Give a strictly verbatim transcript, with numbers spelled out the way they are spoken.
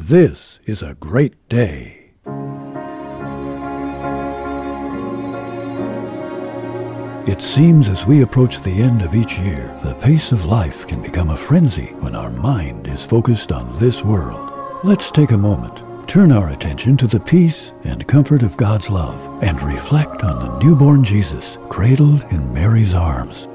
this is a great day. It seems as we approach the end of each year, the pace of life can become a frenzy when our mind is focused on this world. Let's take a moment, turn our attention to the peace and comfort of God's love, and reflect on the newborn Jesus cradled in Mary's arms.